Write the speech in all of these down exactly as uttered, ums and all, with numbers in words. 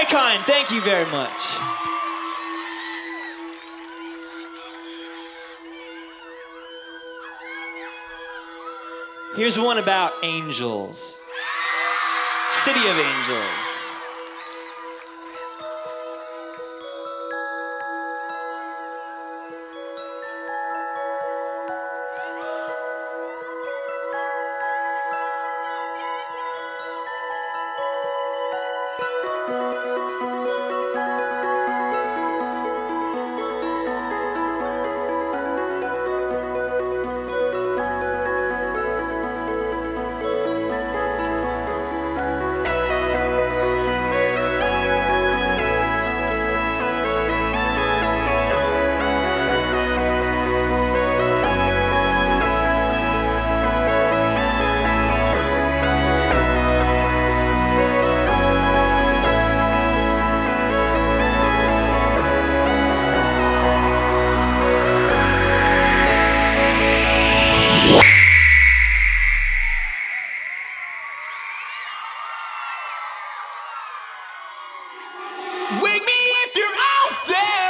kind, thank you very much. Here's one about angels. City of Angels. Wake me if you're out there.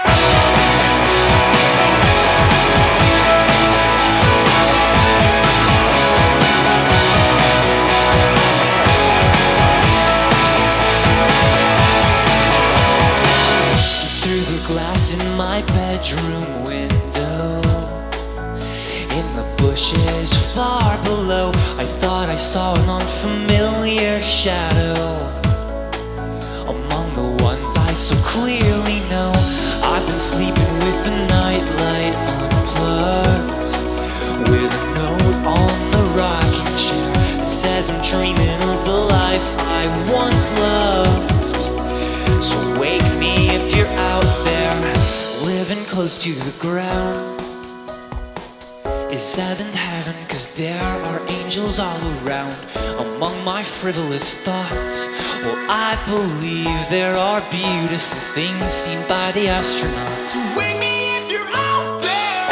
Through the glass in my bedroom window, in the bushes far below, I thought I saw an unfamiliar shadow. Among the ones I so clearly know, I've been sleeping with the nightlight unplugged, with a note on the rocking chair that says I'm dreaming of the life I once loved. So wake me if you're out there, living close to the ground. Is seventh heaven, cause there are angels all around. Among my frivolous thoughts, well, I believe there are beautiful things seen by the astronauts. Wake me if you're out there.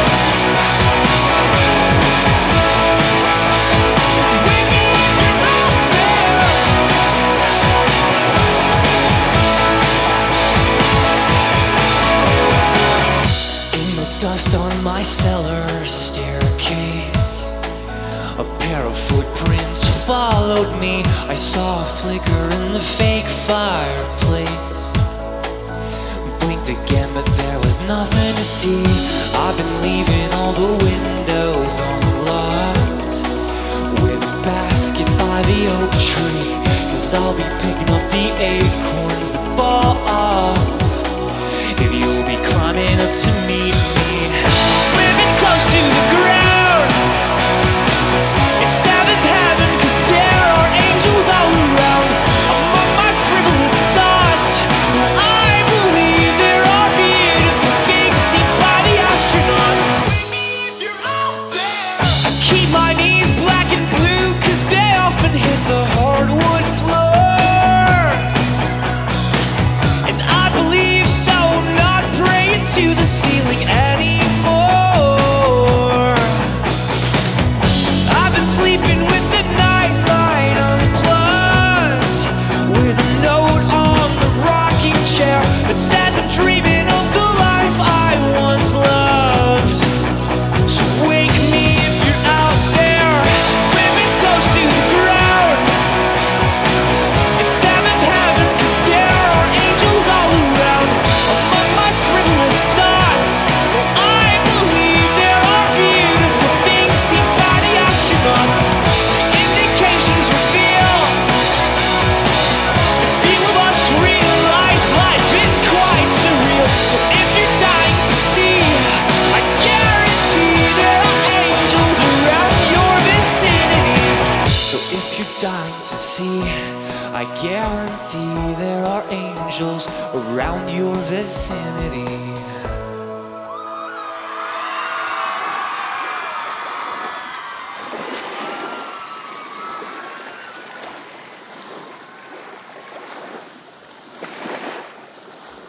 Wake me if you're out there. In the dust on my cellar staircase, a pair of footprints followed me. I saw a flicker in the fake fireplace. Blinked again, but there was nothing to see. I've been leaving all the windows unlocked, with a basket by the oak tree, cause I'll be picking up the acorns that fall off, if you'll be climbing up to meet me. Living close to the ground, it's seventh heaven, cause there are angels all around. Among my frivolous thoughts, I believe there are beautiful things seen by the astronauts. Wake me if you're out there. I keep my knees black and blue, cause they often hit the hardwood floor, and I believe so, not praying to the ceiling anymore. I've been sleeping with the nightlight unplugged, with a note on the rocking chair that says I'm dreaming of the life I once loved. So wake me if you're out there, living close to the ground. It's seventh heaven, cause there are angels all around. Among my frivolous thoughts, well, I believe there are beautiful things seen by the astronauts. The indications reveal the few of us realize life is quite surreal. So if you're dying to see, I guarantee there are angels around your vicinity. So if you're dying to see, I guarantee there are angels around your vicinity.